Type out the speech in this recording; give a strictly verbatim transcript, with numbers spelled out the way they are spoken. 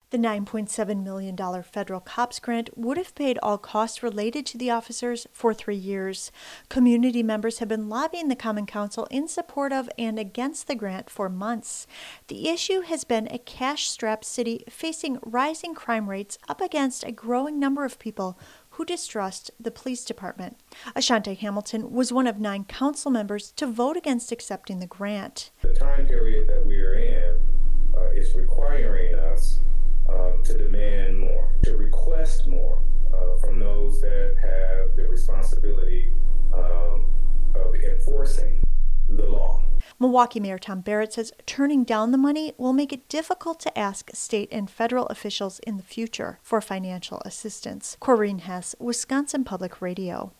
The nine point seven million dollars federal COPS grant would have paid all costs related to the officers for three years. Community members have been lobbying the Common Council in support of and against the grant for months. The issue has been a cash-strapped city facing rising crime rates up against a growing number of people who distrust the police department. Ashante Hamilton was one of nine council members to vote against accepting the grant. The time period that we are in uh, is requiring us Um, to demand more, to request more uh, from those that have the responsibility um, of enforcing the law. Milwaukee Mayor Tom Barrett says turning down the money will make it difficult to ask state and federal officials in the future for financial assistance. Corinne Hess, Wisconsin Public Radio.